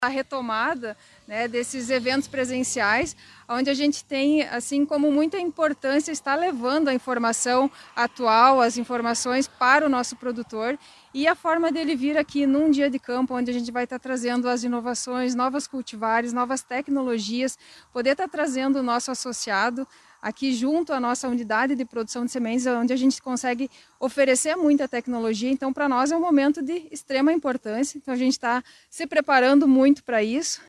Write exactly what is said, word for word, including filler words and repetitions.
A retomada, né, desses eventos presenciais, onde a gente tem, assim como muita importância, está levando a informação atual, as informações para o nosso produtor, e a forma dele vir aqui num dia de campo, onde a gente vai estar trazendo as inovações, novas cultivares, novas tecnologias, poder estar trazendo o nosso associado aqui junto à nossa unidade de produção de sementes, onde a gente consegue oferecer muita tecnologia. Então, para nós é um momento de extrema importância. Então, a gente está se preparando muito para isso.